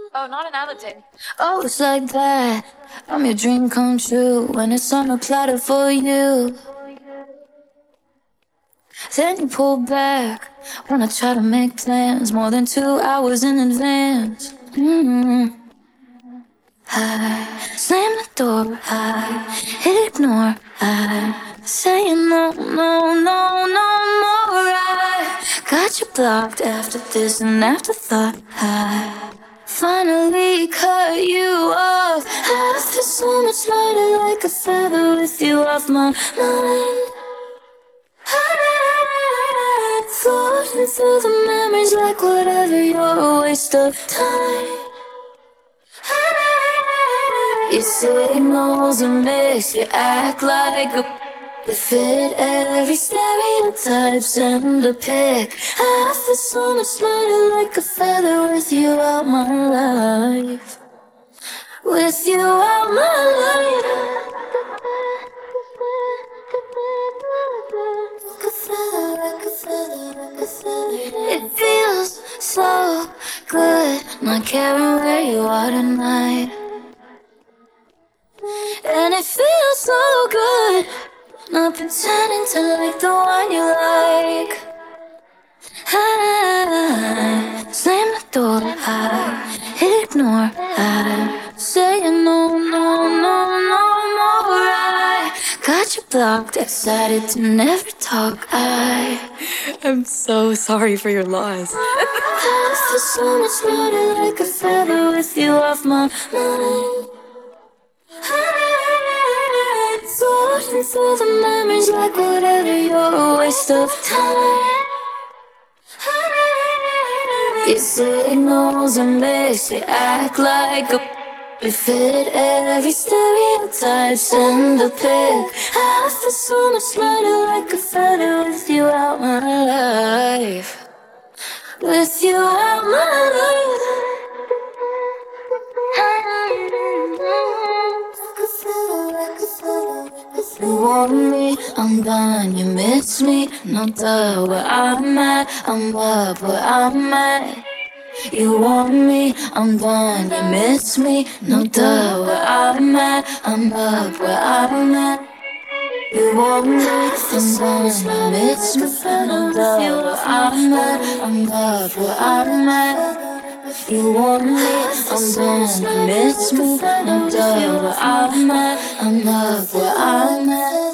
Oh, not another day. Oh, it's like that. I'm your dream come true when it's on a platter for you. Then you pull back when I try to make plans more than 2 hours in advance. I slam the door, I ignore, I say no, no, no, no more. I got you blocked after this and afterthought. I finally cut you off. I feel so much lighter like a feather with you off my mind. Floating through the memories like whatever, you're a waste of time. You say no's a mix, you act like a you fit every stereotype, send a pic. I feel so much lighter like a feather with you out my life. With you out my life. It feels so good not caring where you are tonight. And it feels so good not pretending to like the one you like. I slam the door, I ignore, I say no, no, no, no more. I got you blocked, decided to never talk. I'm so sorry for your loss. I feel so much lighter like a feather with you off my mind. Floating through the memories like whatever, you're a waste of time. You say no's a mix, you act like a you fit every stereotype, send a pic. I feel so much lighter like a feather with you out my life. With you out my life. You want me, I'm gone, you miss me. No doubt where I'm at, I'm up where I'm at. You want me, I'm gone, you miss me. No doubt where I'm at, I'm up where I'm at. You want me, I'm gone, you miss me. No doubt where I'm at, I'm up where I'm at. You want me, I'm gone, you miss me. No doubt where I'm at, I'm up where I'm at.